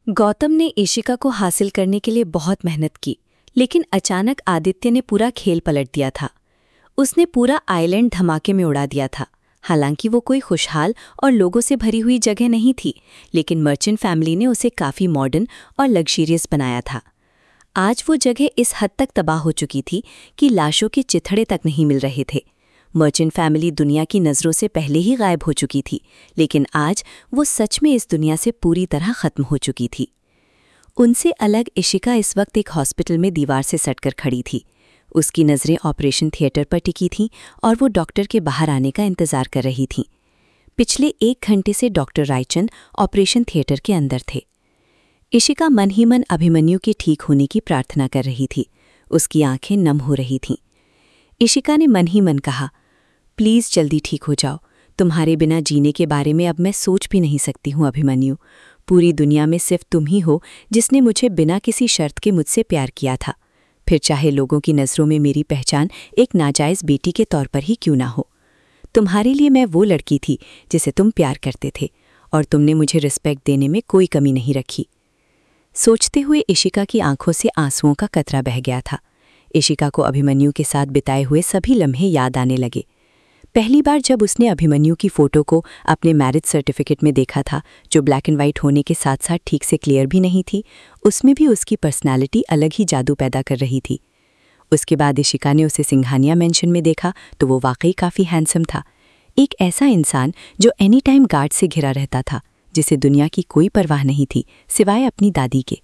गौतम ने इशिका को हासिल करने के लिए बहुत मेहनत की, लेकिन अचानक आदित्य ने पूरा खेल पलट दिया था। उसने पूरा आइलैंड धमाके में उड़ा दिया था। हालांकि वो कोई खुशहाल और लोगों से भरी हुई जगह नहीं थी, लेकिन मर्चेंट फैमिली ने उसे काफ़ी मॉडर्न और लग्जरियस बनाया था। आज वो जगह इस हद तक तबाह हो चुकी थी कि लाशों के चिथड़े तक नहीं मिल रहे थे। मर्चेंट फैमिली दुनिया की नज़रों से पहले ही गायब हो चुकी थी, लेकिन आज वो सच में इस दुनिया से पूरी तरह ख़त्म हो चुकी थी। उनसे अलग इशिका इस वक्त एक हॉस्पिटल में दीवार से सटकर खड़ी थी। उसकी नज़रें ऑपरेशन थिएटर पर टिकी थीं और वो डॉक्टर के बाहर आने का इंतज़ार कर रही थीं। पिछले 1 घंटे से डॉक्टर रायचंद ऑपरेशन थिएटर के अंदर थे। इशिका मन ही मन अभिमन्यु के ठीक होने की प्रार्थना कर रही थी। उसकी आंखें नम हो रही थीं। इशिका ने मन ही मन कहा, प्लीज़ जल्दी ठीक हो जाओ। तुम्हारे बिना जीने के बारे में अब मैं सोच भी नहीं सकती हूँ अभिमन्यु। पूरी दुनिया में सिर्फ तुम ही हो जिसने मुझे बिना किसी शर्त के मुझसे प्यार किया था, फिर चाहे लोगों की नज़रों में मेरी पहचान एक नाजायज़ बेटी के तौर पर ही क्यों ना हो। तुम्हारे लिए मैं वो लड़की थी जिसे तुम प्यार करते थे, और तुमने मुझे रिस्पेक्ट देने में कोई कमी नहीं रखी। सोचते हुए इशिका की आंखों से आंसुओं का कतरा बह गया था। इशिका को अभिमन्यु के साथ बिताए हुए सभी लम्हे याद आने लगे। पहली बार जब उसने अभिमन्यु की फ़ोटो को अपने मैरिज सर्टिफिकेट में देखा था, जो ब्लैक एंड वाइट होने के साथ साथ ठीक से क्लियर भी नहीं थी, उसमें भी उसकी पर्सनालिटी अलग ही जादू पैदा कर रही थी। उसके बाद इशिका ने उसे सिंघानिया मेंशन में देखा तो वो वाकई काफ़ी हैंडसम था। एक ऐसा इंसान जो एनी टाइम गार्ड से घिरा रहता था, जिसे दुनिया की कोई परवाह नहीं थी सिवाय अपनी दादी के।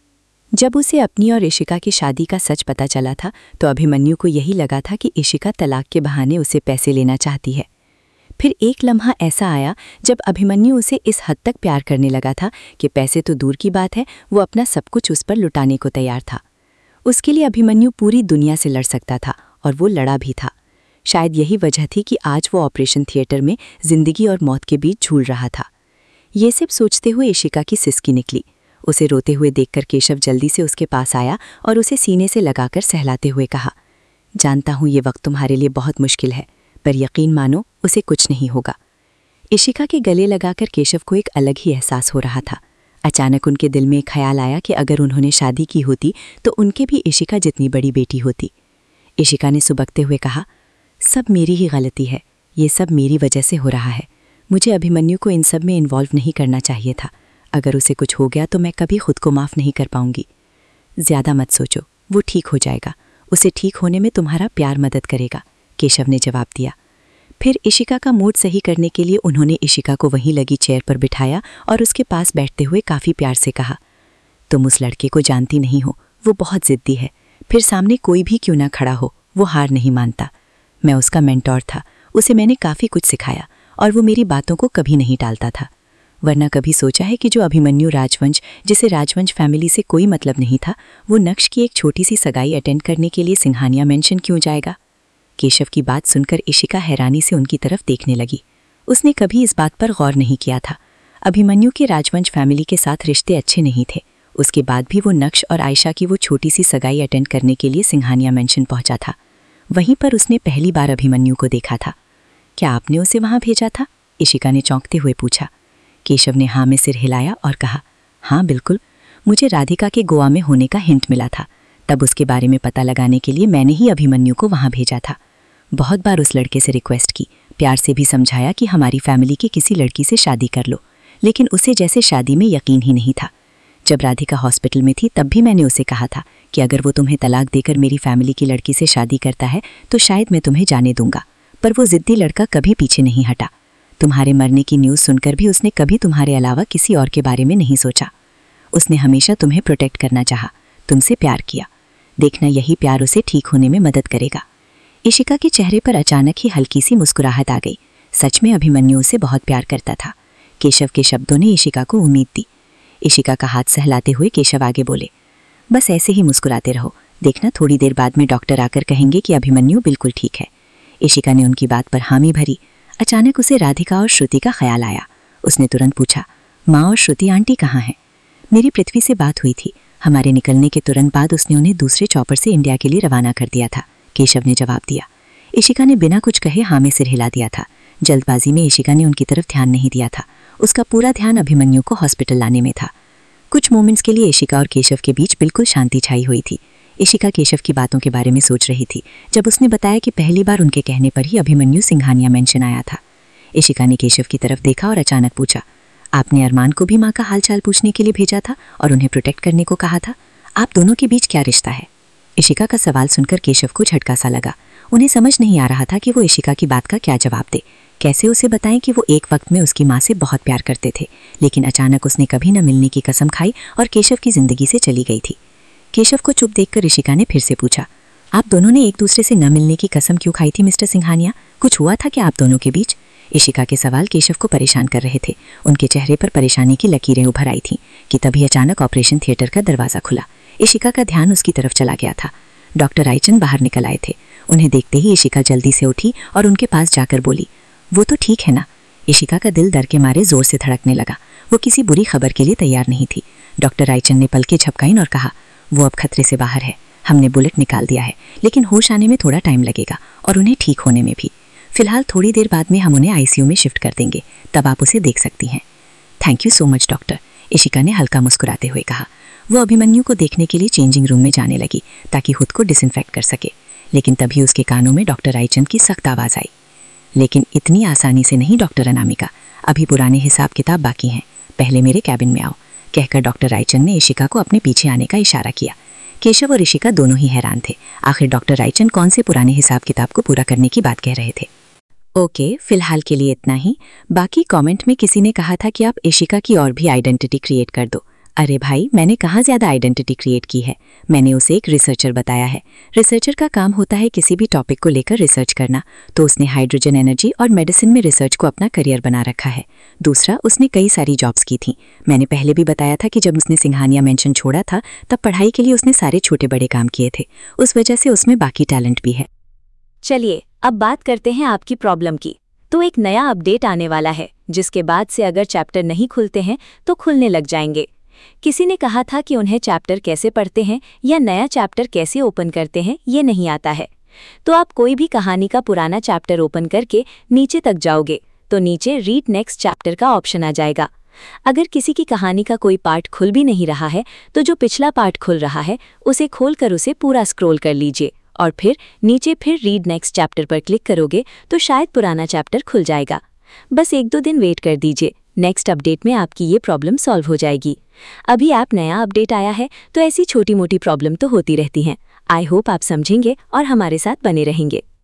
जब उसे अपनी और इशिका की शादी का सच पता चला था तो अभिमन्यु को यही लगा था कि इशिका तलाक के बहाने उसे पैसे लेना चाहती है। फिर एक लम्हा ऐसा आया जब अभिमन्यु उसे इस हद तक प्यार करने लगा था कि पैसे तो दूर की बात है, वो अपना सब कुछ उस पर लुटाने को तैयार था। उसके लिए अभिमन्यु पूरी दुनिया से लड़ सकता था, और वो लड़ा भी था। शायद यही वजह थी कि आज वो ऑपरेशन थिएटर में जिंदगी और मौत के बीच झूल रहा था। ये सब सोचते हुए इशिका की सिसकी निकली। उसे रोते हुए देखकर केशव जल्दी से उसके पास आया और उसे सीने से लगाकर सहलाते हुए कहा, जानता हूँ ये वक्त तुम्हारे लिए बहुत मुश्किल है, पर यकीन मानो उसे कुछ नहीं होगा। इशिका के गले लगाकर केशव को एक अलग ही एहसास हो रहा था। अचानक उनके दिल में एक ख्याल आया कि अगर उन्होंने शादी की होती तो उनके भी इशिका जितनी बड़ी बेटी होती। इशिका ने सुबकते हुए कहा, सब मेरी ही गलती है, ये सब मेरी वजह से हो रहा है। मुझे अभिमन्यु को इन सब में इन्वॉल्व नहीं करना चाहिए था। अगर उसे कुछ हो गया तो मैं कभी खुद को माफ़ नहीं कर पाऊंगी। ज़्यादा मत सोचो, वो ठीक हो जाएगा। उसे ठीक होने में तुम्हारा प्यार मदद करेगा, केशव ने जवाब दिया। फिर इशिका का मूड सही करने के लिए उन्होंने इशिका को वहीं लगी चेयर पर बिठाया और उसके पास बैठते हुए काफ़ी प्यार से कहा, तुम उस लड़के को जानती नहीं हो, वो बहुत ज़िद्दी है। फिर सामने कोई भी क्यों ना खड़ा हो, वो हार नहीं मानता। मैं उसका मेंटोर था, उसे मैंने काफ़ी कुछ सिखाया और वो मेरी बातों को कभी नहीं टालता था। वरना कभी सोचा है कि जो अभिमन्यु राजवंश, जिसे राजवंश फैमिली से कोई मतलब नहीं था, वो नक्श की एक छोटी सी सगाई अटेंड करने के लिए सिंघानिया मेंशन क्यों जाएगा? केशव की बात सुनकर इशिका हैरानी से उनकी तरफ देखने लगी। उसने कभी इस बात पर गौर नहीं किया था। अभिमन्यु के राजवंश फैमिली के साथ रिश्ते अच्छे नहीं थे। उसके बाद भी वो नक्श और आयशा की वो छोटी सी सगाई अटेंड करने के लिए सिंघानिया मेंशन पहुंचा था। वहीं पर उसने पहली बार अभिमन्यु को देखा था। क्या आपने उसे वहां भेजा था? इशिका ने चौंकते हुए पूछा। केशव ने हाँ में सिर हिलाया और कहा, हाँ बिल्कुल, मुझे राधिका के गोवा में होने का हिंट मिला था। तब उसके बारे में पता लगाने के लिए मैंने ही अभिमन्यु को वहाँ भेजा था। बहुत बार उस लड़के से रिक्वेस्ट की, प्यार से भी समझाया कि हमारी फैमिली की किसी लड़की से शादी कर लो, लेकिन उसे जैसे शादी में यकीन ही नहीं था। जब राधिका हॉस्पिटल में थी तब भी मैंने उसे कहा था कि अगर वो तुम्हें तलाक देकर मेरी फैमिली की लड़की से शादी करता है तो शायद मैं तुम्हें जाने दूंगा, पर वो ज़िद्दी लड़का कभी पीछे नहीं हटा। तुम्हारे मरने की न्यूज़ सुनकर भी उसने कभी तुम्हारे अलावा किसी और के बारे में नहीं सोचा। उसने हमेशा तुम्हें प्रोटेक्ट करना चाहा, तुमसे प्यार किया। देखना यही प्यार उसे ठीक होने में मदद करेगा। इशिका के चेहरे पर अचानक ही हल्की सी मुस्कुराहट आ गई। सच में अभिमन्यु उसे बहुत प्यार करता था। केशव के शब्दों ने इशिका को उम्मीद दी। इशिका का हाथ सहलाते हुए केशव आगे बोले, बस ऐसे ही मुस्कुराते रहो, देखना थोड़ी देर बाद में डॉक्टर आकर कहेंगे कि अभिमन्यु बिल्कुल ठीक है। इशिका ने उनकी बात पर हामी भरी। अचानक उसे राधिका और श्रुति का ख्याल आया। उसने तुरंत पूछा, माँ और श्रुति आंटी कहाँ हैं? मेरी पृथ्वी से बात हुई थी, हमारे निकलने के तुरंत बाद उसने उन्हें दूसरे चॉपर से इंडिया के लिए रवाना कर दिया था, केशव ने जवाब दिया। इशिका ने बिना कुछ कहे हाँ में सिर हिला दिया था। जल्दबाजी में इशिका ने उनकी तरफ ध्यान नहीं दिया था। उसका पूरा ध्यान अभिमन्यु को हॉस्पिटल लाने में था। कुछ मोमेंट्स के लिए इशिका और केशव के बीच बिल्कुल शांति छाई हुई थी। इशिका केशव की बातों के बारे में सोच रही थी जब उसने बताया कि पहली बार उनके कहने पर ही अभिमन्यु सिंघानिया मेंशन आया था। इशिका ने केशव की तरफ देखा और अचानक पूछा, आपने अरमान को भी माँ का हालचाल पूछने के लिए भेजा था और उन्हें प्रोटेक्ट करने को कहा था? आप दोनों के बीच क्या रिश्ता है? इशिका का सवाल सुनकर केशव को झटका सा लगा। उन्हें समझ नहीं आ रहा था कि वो इशिका की बात का क्या जवाब दे। कैसे उसे बताएं कि वो एक वक्त में उसकी माँ से बहुत प्यार करते थे, लेकिन अचानक उसने कभी न मिलने की कसम खाई और केशव की जिंदगी से चली गई थी। केशव को चुप देखकर इशिका ने फिर से पूछा, आप दोनों ने एक दूसरे से न मिलने की कसम क्यों खाई थी मिस्टर सिंघानिया? कुछ हुआ था क्या आप दोनों के बीच? इशिका के सवाल केशव को परेशान कर रहे थे। उनके चेहरे पर परेशानी की लकीरें उभर आई थीं कि तभी अचानक ऑपरेशन थिएटर का दरवाज़ा खुला। इशिका का ध्यान उसकी तरफ चला गया था। डॉक्टर रायचंद बाहर निकल आए थे। उन्हें देखते ही इशिका जल्दी से उठी और उनके पास जाकर बोली, वो तो ठीक है ना? इशिका का दिल डर के मारे जोर से धड़कने लगा। वो किसी बुरी खबर के लिए तैयार नहीं थी। डॉक्टर रायचंद ने पलकें झपकाईं और कहा, वो अब खतरे से बाहर है। हमने बुलेट निकाल दिया है, लेकिन होश आने में थोड़ा टाइम लगेगा और उन्हें ठीक होने में भी। फिलहाल थोड़ी देर बाद में हम उन्हें आईसीयू में शिफ्ट कर देंगे, तब आप उसे देख सकती हैं। Thank you so much doctor, Ishika ने हल्का मुस्कुराते हुए कहा। वो अभिमन्यु को देखने के लिए चेंजिंग रूम में जाने लगी ताकि खुद को डिसइंफेक्ट कर सके, लेकिन तभी उसके कानों में डॉक्टर रायचंद की सख्त आवाज़ आई। लेकिन इतनी आसानी से नहीं डॉक्टर अनामिका, अभी पुराने हिसाब किताब बाकी हैं। पहले मेरे कैबिन में आओ, कहकर डॉक्टर रायचंद ने इशिका को अपने पीछे आने का इशारा किया। केशव और इशिका दोनों ही हैरान थे। आखिर डॉक्टर रायचंद कौन से पुराने हिसाब किताब को पूरा करने की बात कह रहे थे। ओके, फिलहाल के लिए इतना ही। बाकी कमेंट में किसी ने कहा था कि आप इशिका की और भी आइडेंटिटी क्रिएट कर दो। अरे भाई, मैंने कहाँ ज़्यादा आइडेंटिटी क्रिएट की है। मैंने उसे एक रिसर्चर बताया है। रिसर्चर का काम होता है किसी भी टॉपिक को लेकर रिसर्च करना, तो उसने हाइड्रोजन एनर्जी और मेडिसिन में रिसर्च को अपना करियर बना रखा है। दूसरा, उसने कई सारी जॉब्स की थी। मैंने पहले भी बताया था कि जब उसने सिंघानिया मेंशन छोड़ा था तब पढ़ाई के लिए उसने सारे छोटे बड़े काम किए थे। उस वजह से उसमें बाकी टैलेंट भी है। चलिए अब बात करते हैं आपकी प्रॉब्लम की। तो एक नया अपडेट आने वाला है, जिसके बाद से अगर चैप्टर नहीं खुलते हैं तो खुलने लग जाएंगे। किसी ने कहा था कि उन्हें चैप्टर कैसे पढ़ते हैं या नया चैप्टर कैसे ओपन करते हैं ये नहीं आता है। तो आप कोई भी कहानी का पुराना चैप्टर ओपन करके नीचे तक जाओगे तो नीचे रीड नेक्स्ट चैप्टर का ऑप्शन आ जाएगा। अगर किसी की कहानी का कोई पार्ट खुल भी नहीं रहा है तो जो पिछला पार्ट खुल रहा है उसे खोलकर उसे पूरा स्क्रॉल कर लीजिए और फिर नीचे फिर रीड नेक्स्ट चैप्टर पर क्लिक करोगे तो शायद पुराना चैप्टर खुल जाएगा। बस 1-2 दिन वेट कर दीजिए, नेक्स्ट अपडेट में आपकी ये प्रॉब्लम सॉल्व हो जाएगी। अभी ऐप नया अपडेट आया है तो ऐसी छोटी मोटी प्रॉब्लम तो होती रहती हैं। आई होप आप समझेंगे और हमारे साथ बने रहेंगे।